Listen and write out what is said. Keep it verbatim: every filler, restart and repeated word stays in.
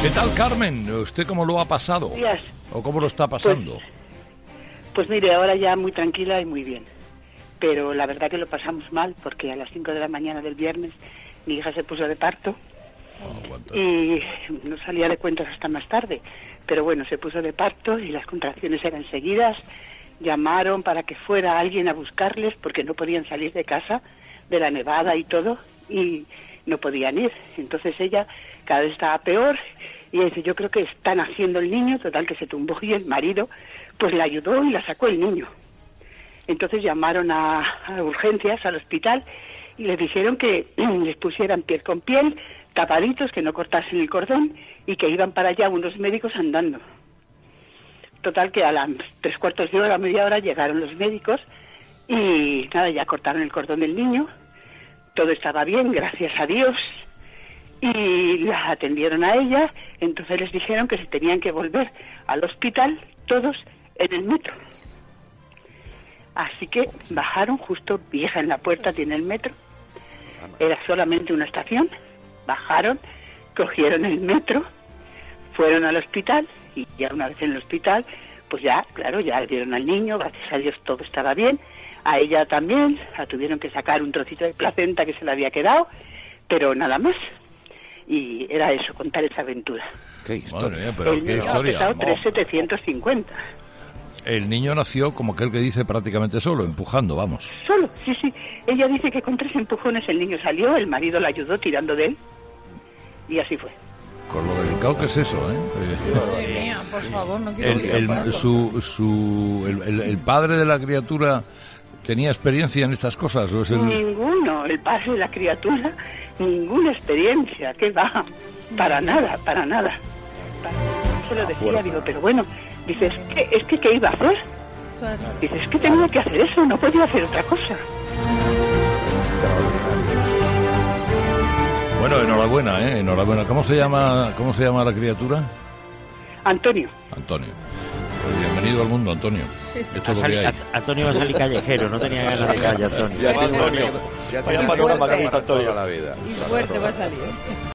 ¿Qué tal, Carmen? ¿Usted cómo lo ha pasado? Días. ¿O cómo lo está pasando? Pues, pues mire, ahora ya muy tranquila y muy bien. Pero la verdad que lo pasamos mal, porque a las cinco de la mañana del viernes mi hija se puso de parto Oh, y no salía de cuentas hasta más tarde. Pero bueno, se puso de parto y las contracciones eran seguidas. Llamaron para que fuera alguien a buscarles porque no podían salir de casa, de la nevada y todo, y no podían ir. Entonces ella cada vez estaba peor y dice, yo creo que están haciendo el niño, total que se tumbó, y el marido pues la ayudó y la sacó el niño. Entonces llamaron a, a urgencias, al hospital, y les dijeron que les pusieran piel con piel, tapaditos, que no cortasen el cordón, y que iban para allá unos médicos andando. Total que a las tres cuartos de hora, media hora, llegaron los médicos y nada, ya cortaron el cordón del niño. Todo estaba bien, gracias a Dios, y la atendieron a ella. Entonces les dijeron que se tenían que volver al hospital todos en el metro. Así que bajaron, justo mi hija en la puerta tiene el metro, era solamente una estación, bajaron, cogieron el metro, fueron al hospital y ya una vez en el hospital, pues ya, claro, ya le dieron al niño, gracias a Dios todo estaba bien, a ella también, la tuvieron que sacar un trocito de placenta que se le había quedado, pero nada más. Y era eso, contar esa aventura. ¿Qué historia? Madre mía, pero el qué niño historia. ha pesado tres mil setecientos cincuenta. El niño nació, como aquel que dice, prácticamente solo, empujando, vamos. Solo, sí, sí. Ella dice que con tres empujones el niño salió, el marido la ayudó tirando de él, y así fue. Con lo delicado que es eso, ¿eh? Madre mía, por favor, no quiero El, el, olvidar. su, su, el, el, el padre de la criatura tenía experiencia en estas cosas, ¿o es el...? Ninguno, el padre de la criatura, ninguna experiencia, ¿qué va? Para nada, para nada. Para- Se lo decía, digo, pero bueno, dices, ¿qué, es que ¿qué iba a hacer? Claro. Dices, es que tenía que hacer eso, no podía hacer otra cosa. Bueno, enhorabuena, ¿eh? Enhorabuena. ¿Cómo se llama, cómo se llama la criatura? Antonio, Antonio. Pues bienvenido al mundo, Antonio. Esto es lo que hay. Antonio va a salir callejero, no tenía ganas de calle, Antonio. Ya tiene una- Antonio. ya Vaya tiene panorama una que gusta, Antonio. toda la vida. Y fuerte va a salir.